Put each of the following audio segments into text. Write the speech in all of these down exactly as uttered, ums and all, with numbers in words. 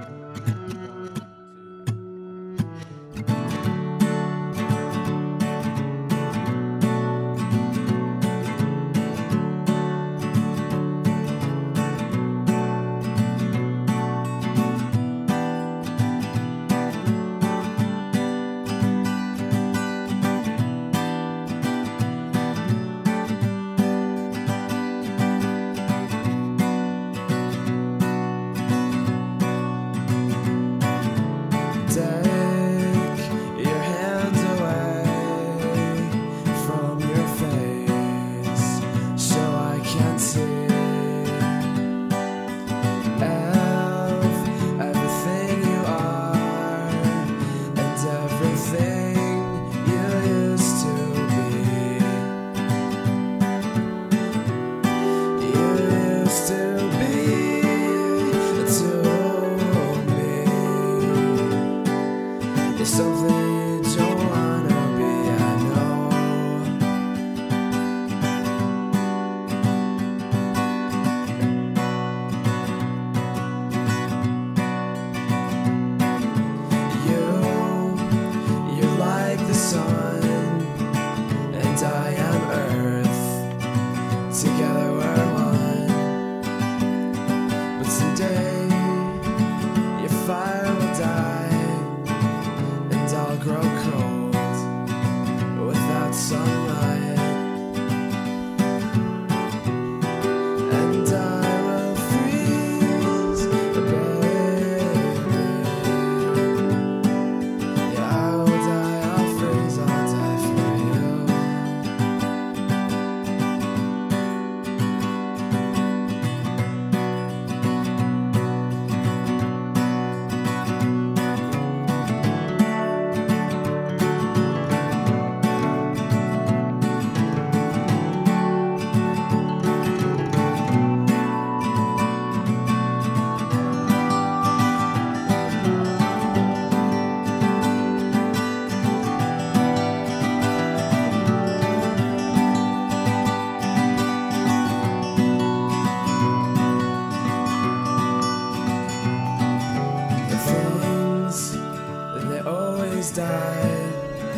died.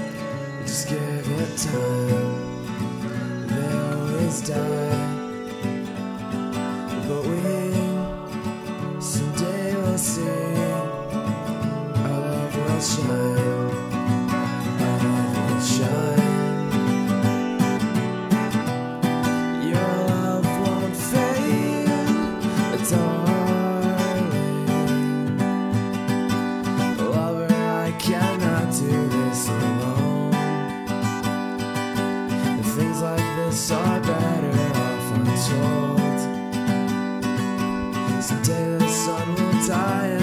Just give it time. They always die. But we someday will see our love will shine. Our love will shine. Your love won't fade, darling. Lover, I cannot do this alone. And things like this are better off untold. Someday the sun will die.